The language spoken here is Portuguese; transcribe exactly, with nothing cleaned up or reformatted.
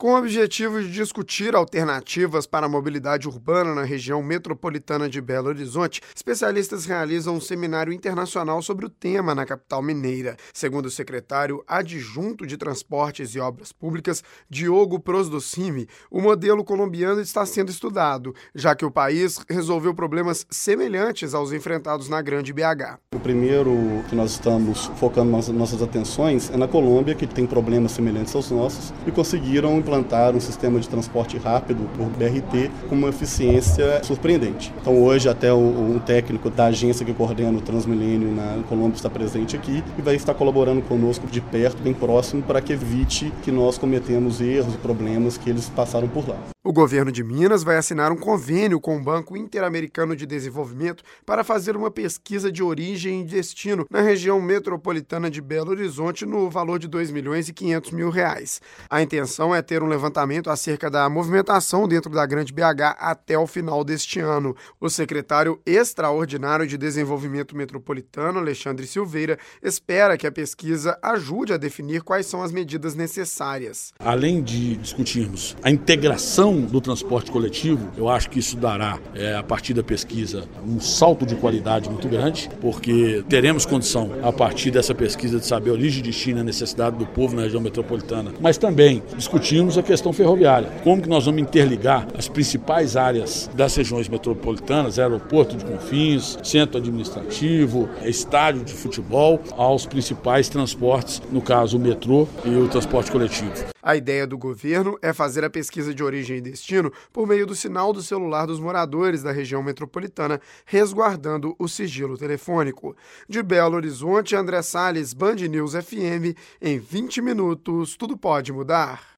Com o objetivo de discutir alternativas para a mobilidade urbana na região metropolitana de Belo Horizonte, especialistas realizam um seminário internacional sobre o tema na capital mineira. Segundo o secretário adjunto de Transportes e Obras Públicas, Diogo Prosdocimi, o modelo colombiano está sendo estudado, já que o país resolveu problemas semelhantes aos enfrentados na Grande B H. O primeiro que nós estamos focando nossas atenções é na Colômbia, que tem problemas semelhantes aos nossos, e conseguiram implantar um sistema de transporte rápido por B R T com uma eficiência surpreendente. Então hoje até um técnico da agência que coordena o Transmilênio na Colômbia está presente aqui e vai estar colaborando conosco de perto, bem próximo, para que evite que nós cometemos erros e problemas que eles passaram por lá. O governo de Minas vai assinar um convênio com o Banco Interamericano de Desenvolvimento para fazer uma pesquisa de origem e destino na região metropolitana de Belo Horizonte no valor de dois milhões e quinhentos mil reais. A intenção é ter um levantamento acerca da movimentação dentro da Grande B H até o final deste ano. O secretário extraordinário de Desenvolvimento Metropolitano, Alexandre Silveira, espera que a pesquisa ajude a definir quais são as medidas necessárias. Além de discutirmos a integração do transporte coletivo, eu acho que isso dará, é, a partir da pesquisa, um salto de qualidade muito grande, porque teremos condição, a partir dessa pesquisa, de saber a origem e destino e a necessidade do povo na região metropolitana, mas também discutimos a questão ferroviária. Como que nós vamos interligar as principais áreas das regiões metropolitanas, aeroporto de Confins, centro administrativo, estádio de futebol, aos principais transportes, no caso o metrô e o transporte coletivo. A ideia do governo é fazer a pesquisa de origem e destino por meio do sinal do celular dos moradores da região metropolitana, resguardando o sigilo telefônico. De Belo Horizonte, André Salles, Band News F M, em vinte minutos, tudo pode mudar.